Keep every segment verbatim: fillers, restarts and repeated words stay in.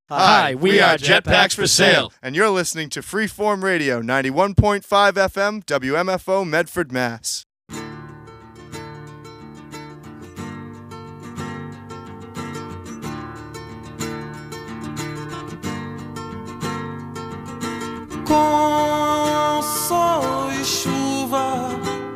Hi, we are Jetpacks for Sale. And you're listening to Freeform Radio, ninety-one point five F M, W M F O, Medford, Mass. Com sol e chuva,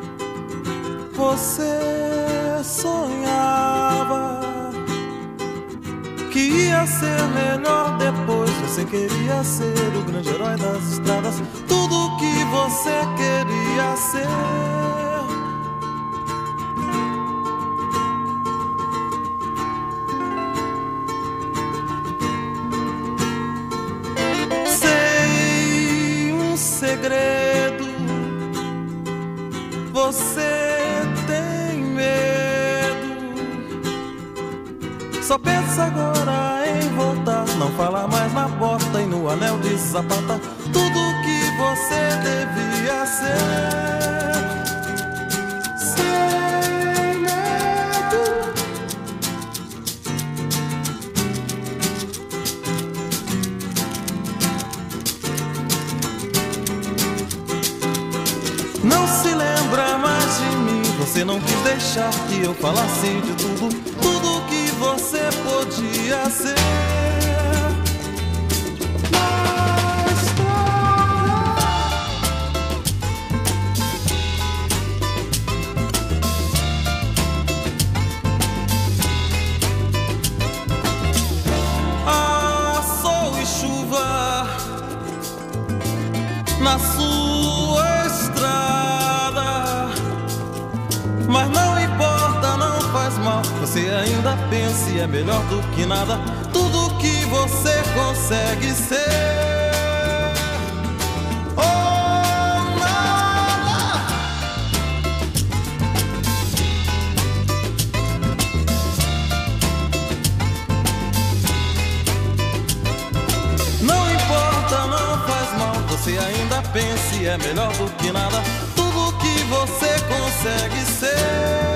você sonhava que ia ser melhor depois. Você queria ser o grande herói das estradas, tudo que você queria ser. Sei um segredo, você tem medo, só pensa agora em voltar, não fala mais na bota e no anel de sapata, tudo que você devia ser. Sem medo, não se lembra mais de mim, você não quis deixar que eu falasse de tudo, tudo que você podia ser. Na estrada, ah, sol e chuva na sua estrada, mas não importa, não faz mal, você ainda pensa e é melhor do que nada, tudo que você consegue ser. Oh, nada. Não importa, não faz mal, você ainda pensa e é melhor do que nada, tudo que você consegue ser.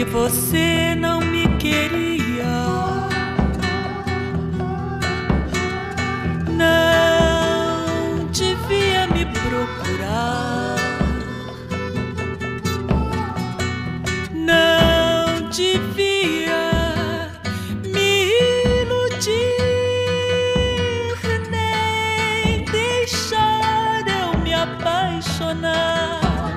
você não me queria, não devia me procurar, não devia me iludir, nem deixar eu me apaixonar.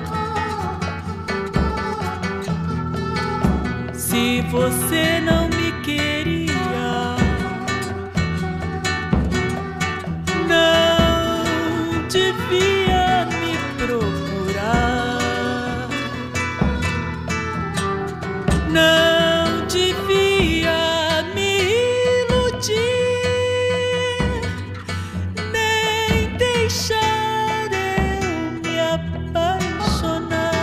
Se você não me queria, não devia me procurar, não devia me iludir, nem deixar eu me apaixonar.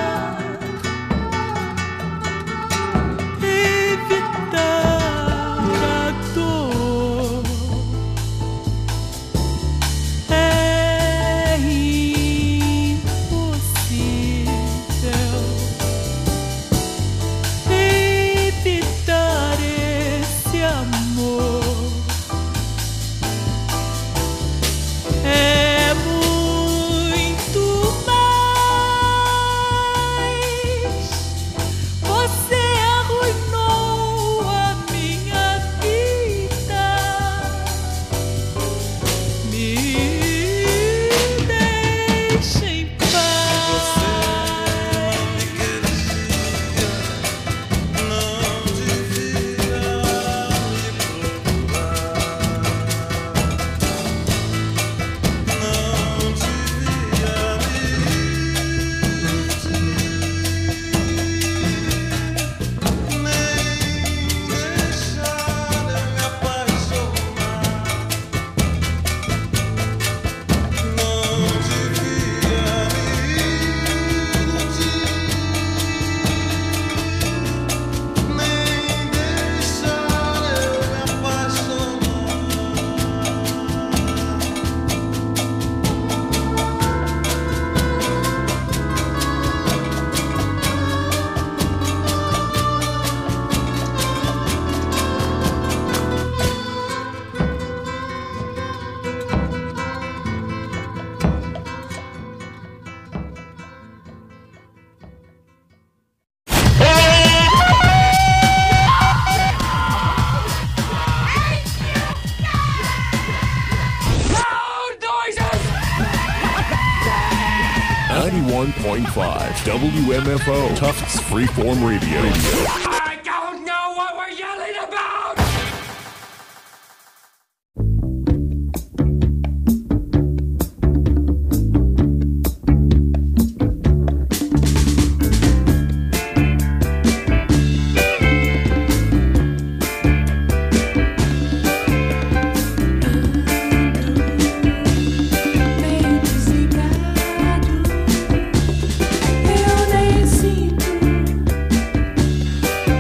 ninety-one point five W M F O Tufts Freeform Radio. I don't know what we're yelling about! Eu nem sinto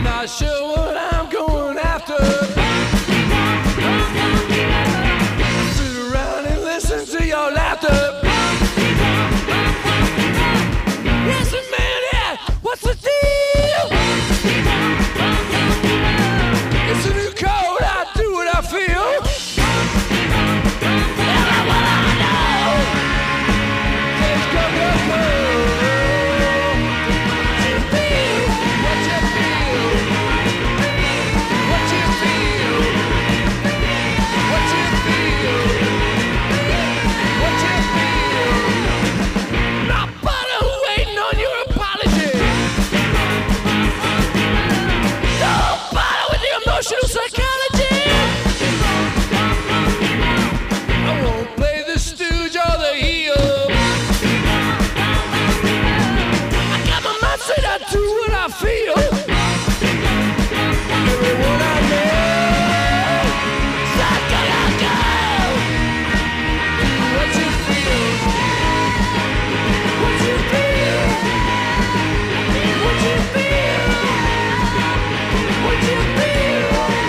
not sure what I'm going after. Sit around and listen to your laughter. Listen, man, yeah, what's the deal? It's a new code, I do what I feel. And what I know. Let's go, go, go. What you feel? What you feel? What you feel? What you feel? Nobody waiting on your apology. Nobody with the emotional psychology. I won't play the stooge or the heel. I got my mind straight, I do what I feel. Everyone I know, psychological. Do what you feel. What you feel. What you feel. What you feel.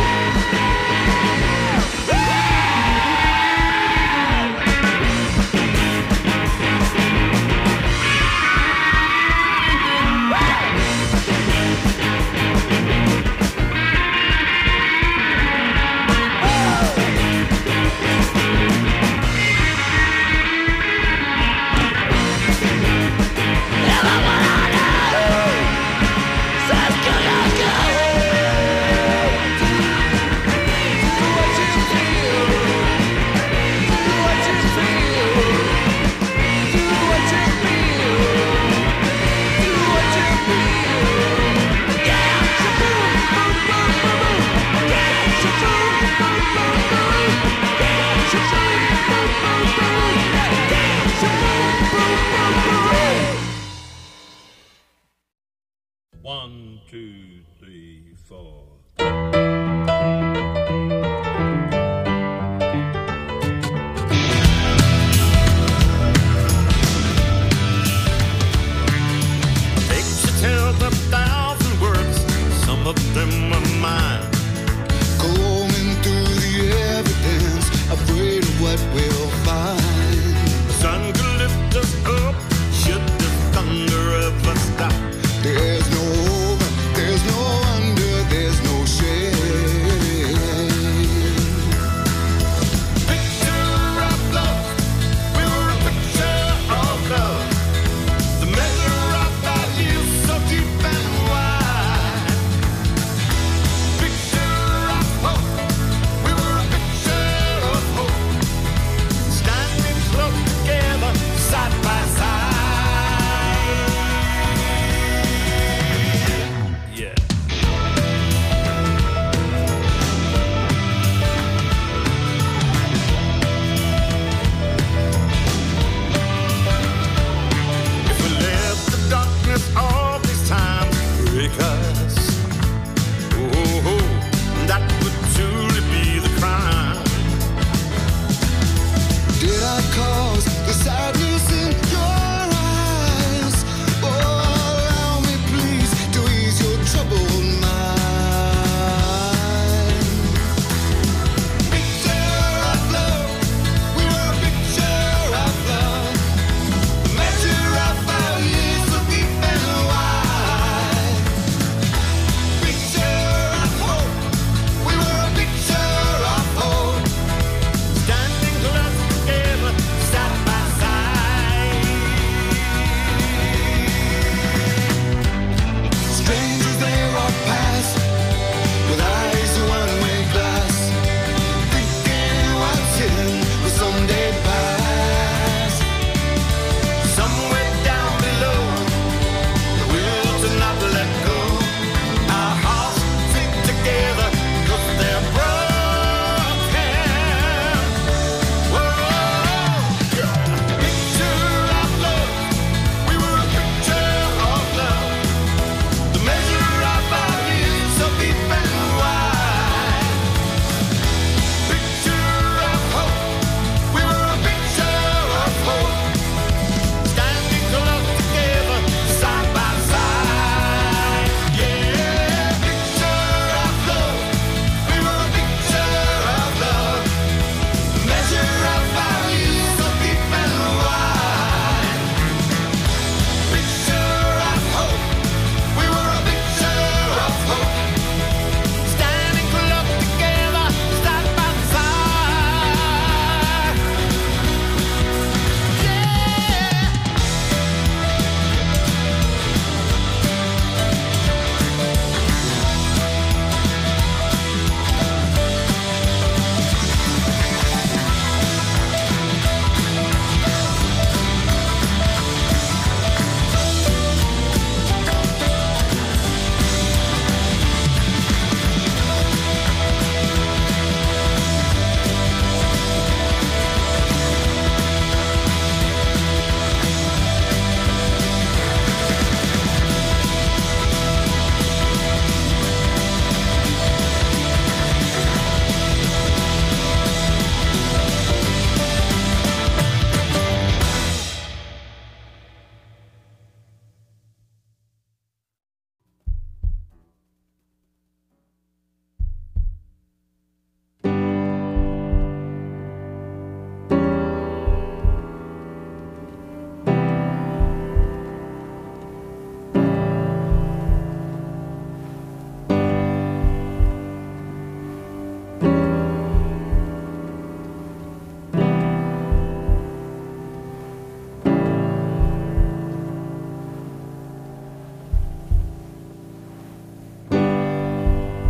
One, two, three, four. Picture tells a thousand words, some of them are mine. Going through the evidence, afraid of what we'll find. The sun could lift us up, should the thunder ever stop. There's no over, there's no under, there's no shame. Picture of love, we were a picture of love. The measure of value so deep and wide. Picture of hope, we were a picture of hope. Standing close together, side by side. Yeah. If we let the darkness of these times break us, oh, oh, that would truly be the crime. Did I cause the sadness in your eyes? Oh, allow me please to ease your troubled mind. Picture of love, we were a picture of love. The measure of our years so deep and wide.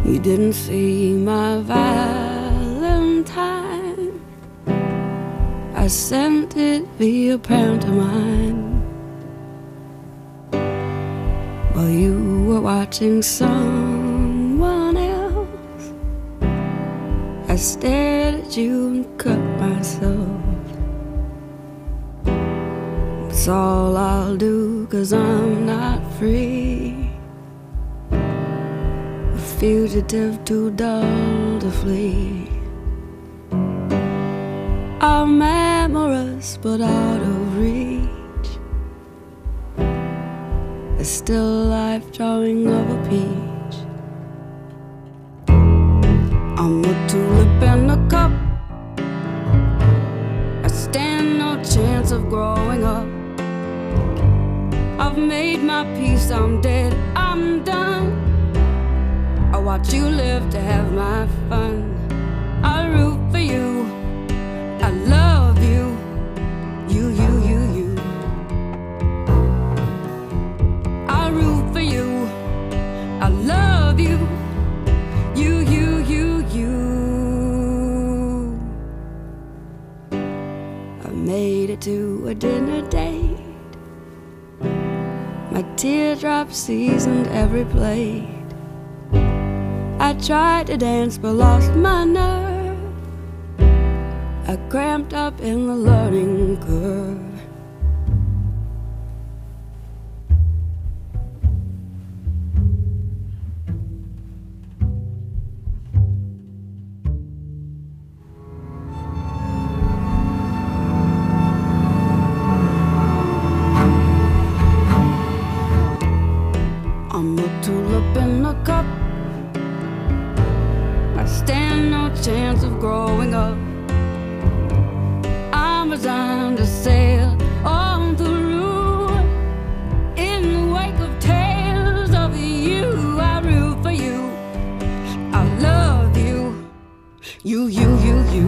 You didn't see my Valentine. I sent it via pantomime while you were watching someone else. I stared at you and cut myself. It's all I'll do, 'cause I'm not free, a fugitive too dull to flee. I'm amorous but out of reach. A still life drawing of a peach. I'm a tulip in a cup. I stand no chance of growing up. I've made my peace, I'm dead, I'm done. I watch you live to have my fun. I root for you, I love you, you, you, you, you. I root for you, I love you, you, you, you, you. I made it to a dinner date. My teardrops seasoned every plate. I tried to dance but lost my nerve. I cramped up in the learning curve. I'm a tulip in a cup. I stand no chance of growing up. I'm resigned to sail on through in the wake of tales of you. I root for you, I love you, you, you, you, you.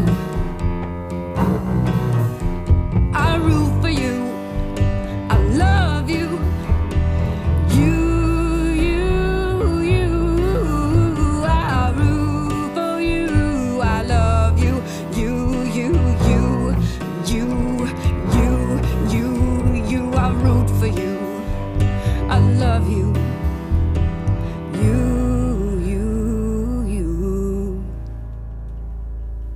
I root for you, I love you, you. Love you, you, you, you.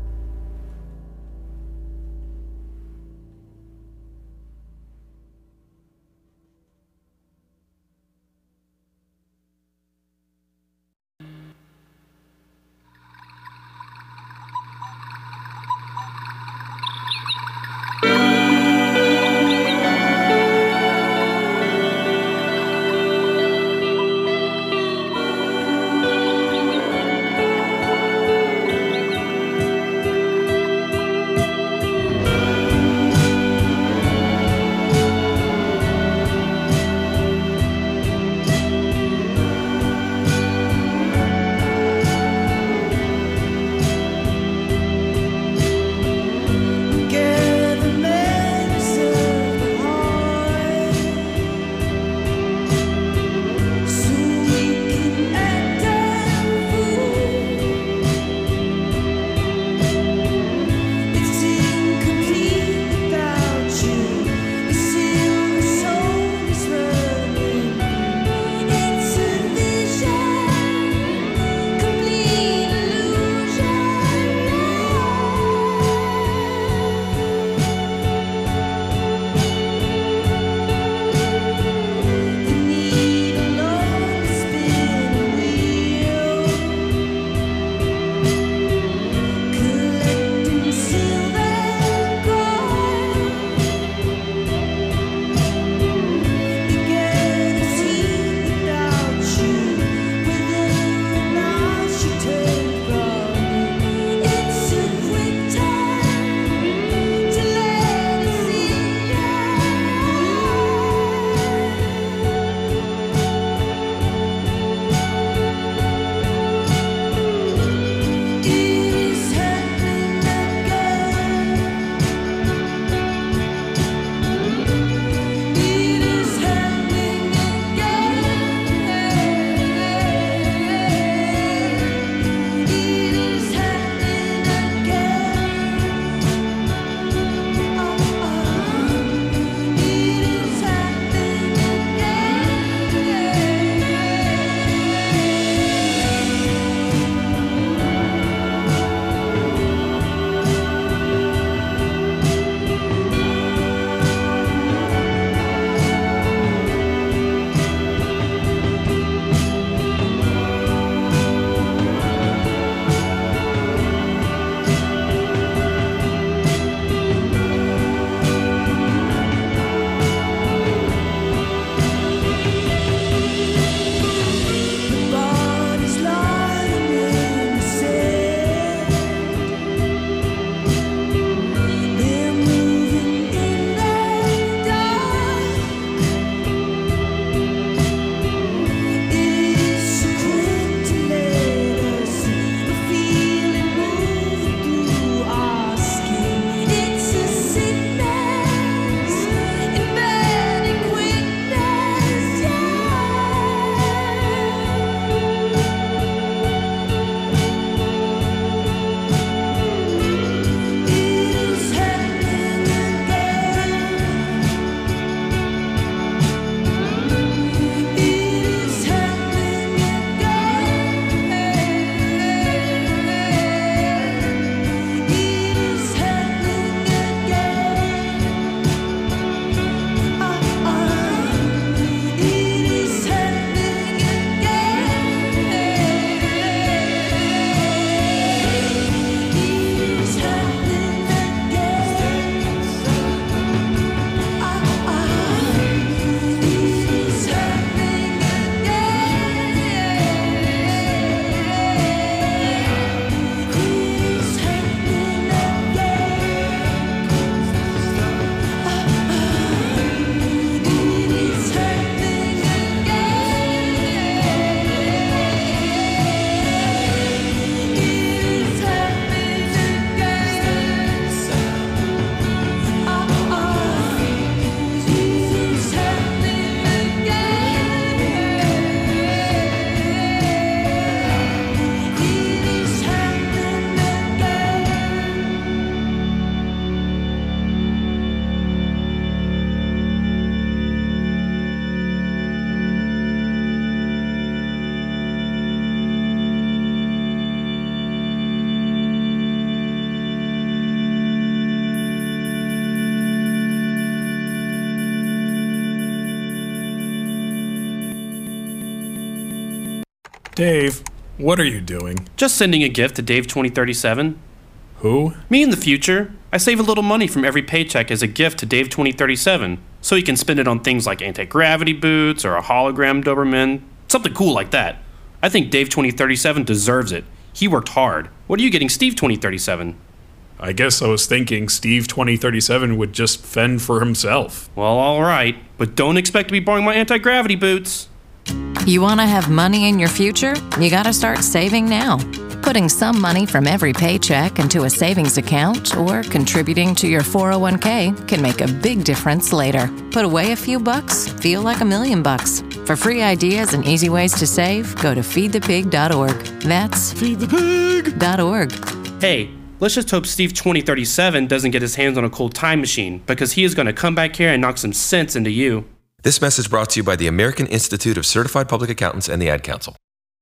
Dave, what are you doing? Just sending a gift to Dave twenty thirty-seven. Who? Me in the future. I save a little money from every paycheck as a gift to Dave twenty thirty-seven, so he can spend it on things like anti-gravity boots or a hologram Doberman, something cool like that. I think Dave twenty thirty-seven deserves it. He worked hard. What are you getting Steve twenty thirty-seven? I guess I was thinking Steve twenty thirty-seven would just fend for himself. Well, alright, but don't expect to be borrowing my anti-gravity boots. You want to have money in your future? You got to start saving now. Putting some money from every paycheck into a savings account or contributing to your four oh one k can make a big difference later. Put away a few bucks, feel like a million bucks. For free ideas and easy ways to save, go to feed the pig dot org. That's feed the pig dot org. Hey, let's just hope Steve twenty thirty-seven doesn't get his hands on a cool time machine, because he is going to come back here and knock some sense into you. This message brought to you by the American Institute of Certified Public Accountants and the Ad Council.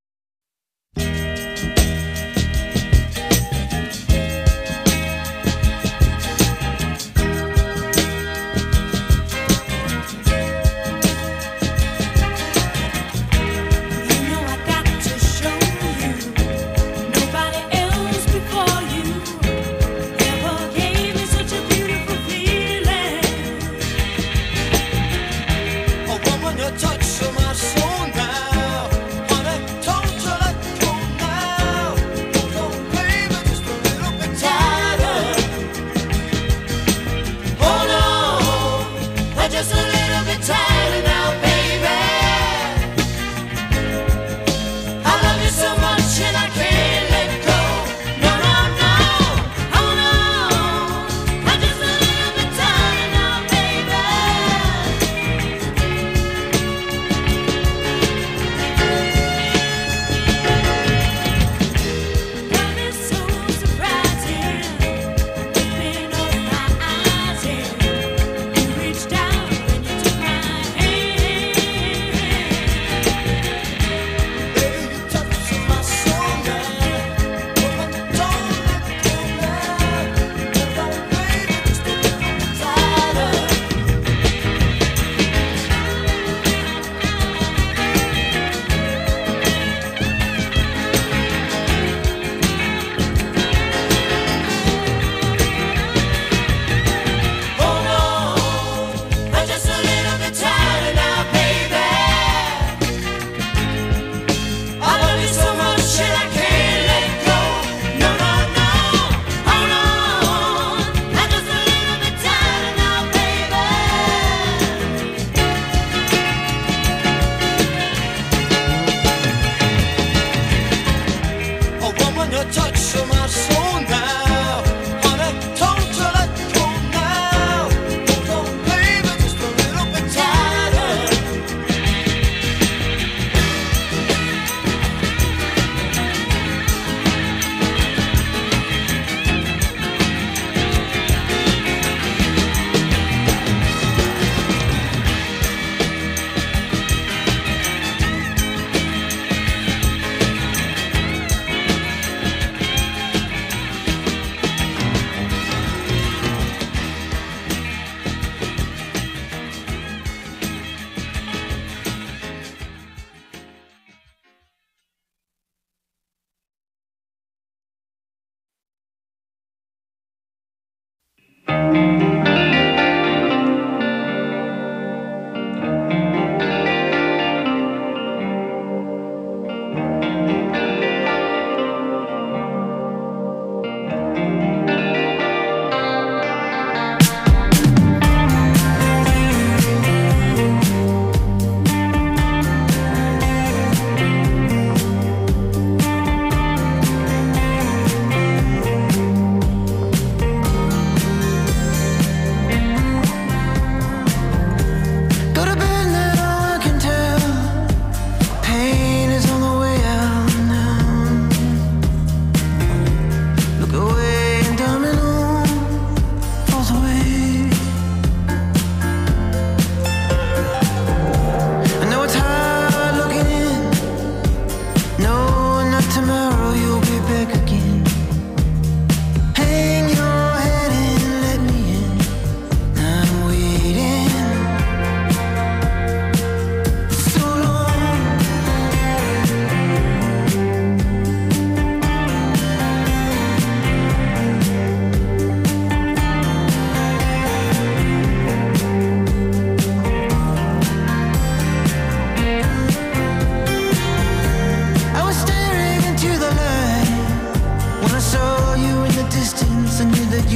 Touch my soul now.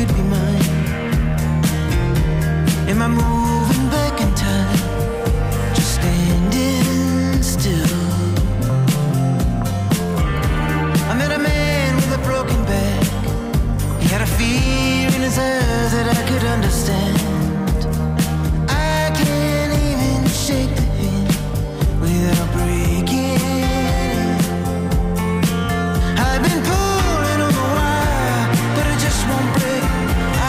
could be mine. Am I moving back in time? Just standing still. I met a man with a broken back. He had a fear in his eyes that I could understand. I can't even shake the hand without breaking it. I've been pulling on the wire, but it just won't break.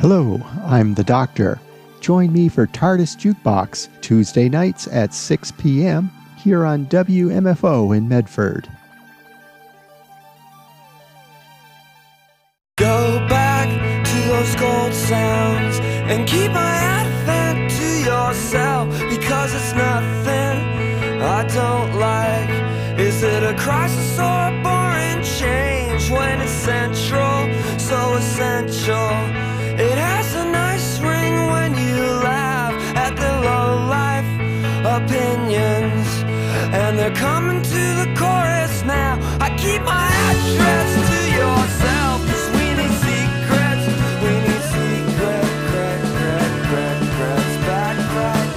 Hello, I'm the Doctor. Join me for TARDIS Jukebox, Tuesday nights at six p.m. here on W M F O in Medford. Go back to those gold sounds and keep my advent to yourself, because it's nothing I don't like. Is it a crisis or a boring change when it's central, so essential? It has a nice ring when you laugh at the low-life opinions, and they're coming to the chorus now. I keep my address to yourself, 'cause we need secrets. We need secret, crack, crack, crack, cracks back right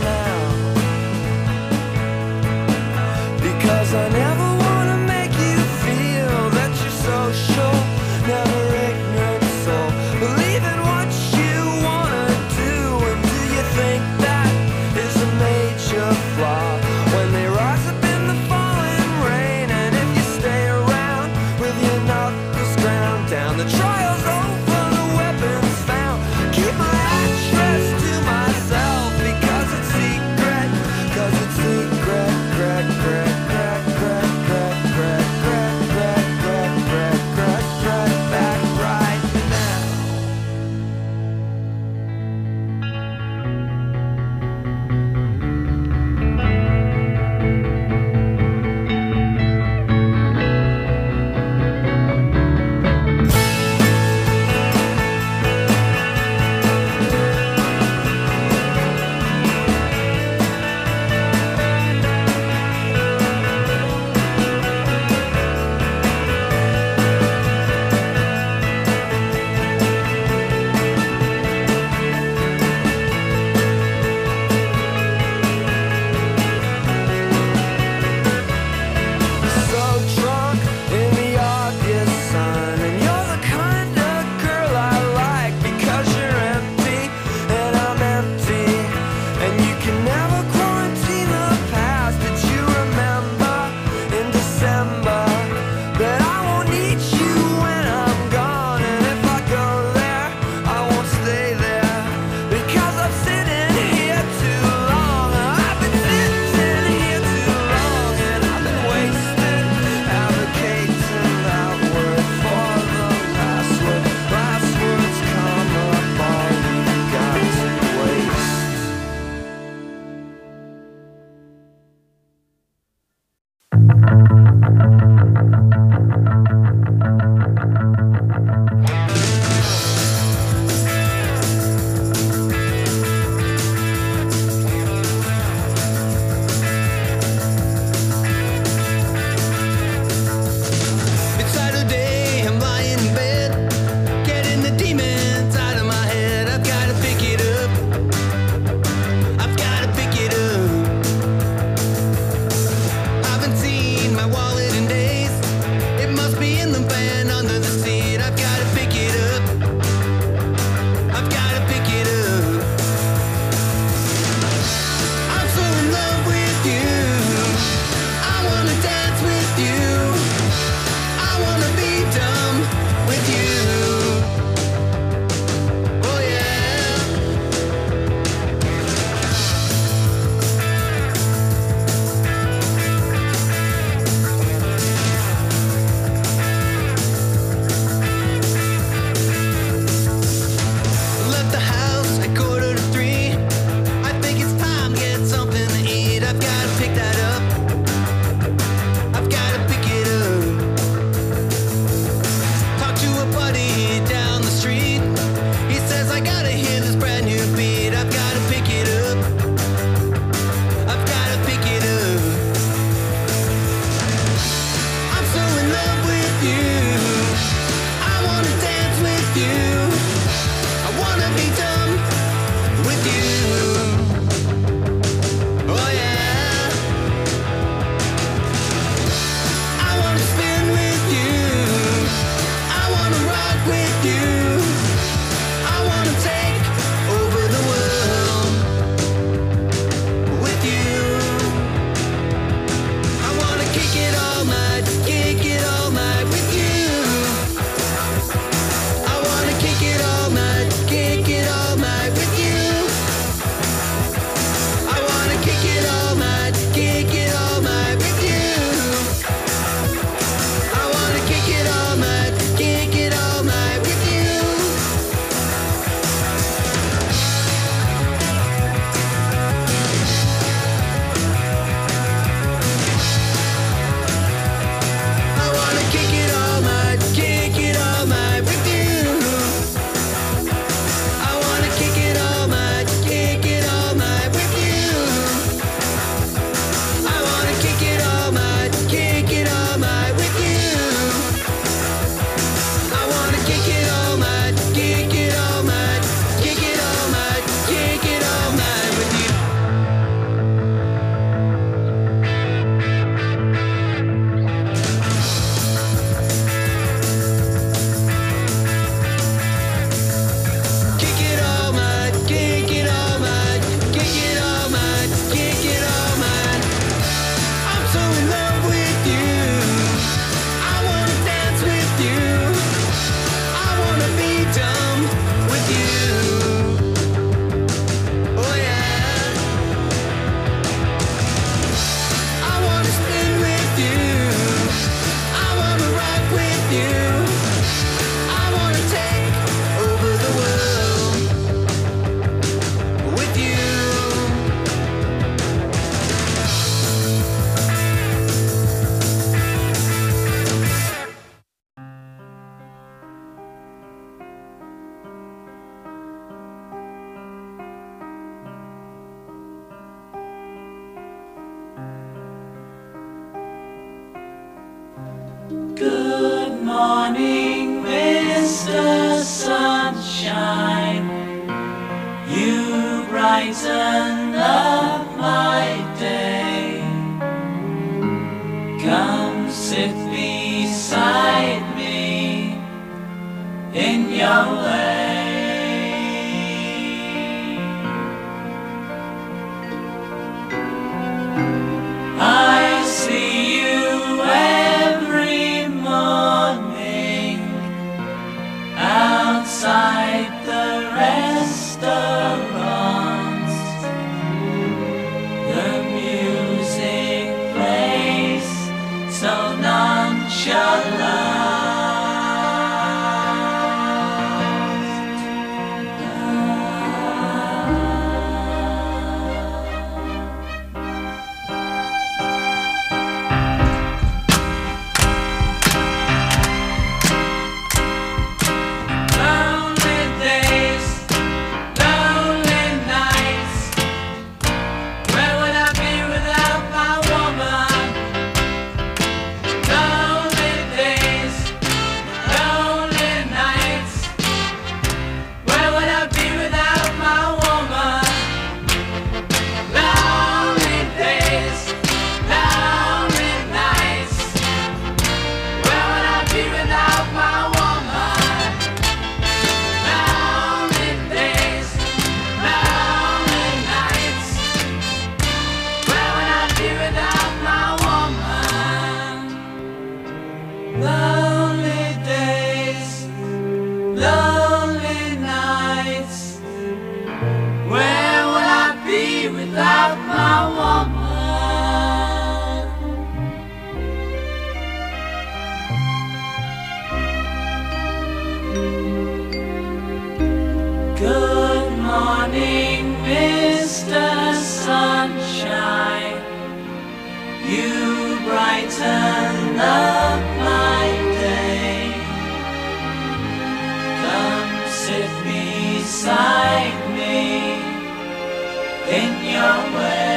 now. Because I never wanna make you feel that you're social, never ignorant soul. Believe in what you wanna do, and do you think that is a major flaw? When they rise up in the falling rain, and if you stay around with your knuckles ground down, the trial's over, the weapons found. Keep my address to myself, because it's secret, 'cause it's secret, crack, crack, crack, crack, crack, crack, crack, crack, crack, crack, crack, crack, back right now. So drunk in the August sun, and you're the kind of girl I like, because you're empty and I'm empty, and you can never quarantine the past. Did you remember in December that I won't need you when I'm gone? And if I go there, I won't stay there, because I'm sitting here too long. I've been sitting here too long, and I've been wasted advocating that word for the last word. Last words come up, all we got to waste. It's Saturday, I'm lying in bed, getting the demons out of my head. I've gotta pick it up, I've gotta pick it up. Haven't seen my Good morning, Mister Sunshine. You brighten up my day. Come sit beside me in your way. I see you every morning outside the restaurants. The music plays so nonchalant. Lonely days, lonely nights. Where would I be without my woman? Lonely days, lonely nights. Where would I be without my woman? Lonely days, lonely nights. Where would I be without my woman? Lonely days, lonely nights. Where would I be without my woman? Lonely days, lonely nights. Where would I be without my woman? Good morning, Mister Sunshine. You brighten up my day. Come sit beside me in your way.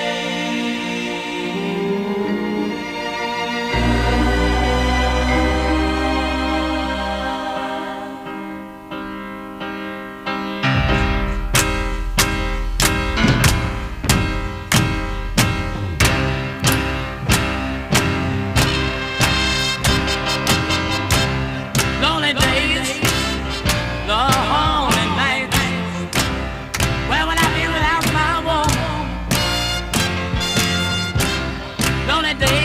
Lonely days, lonely nights. Where would I be without my woman? Lonely days.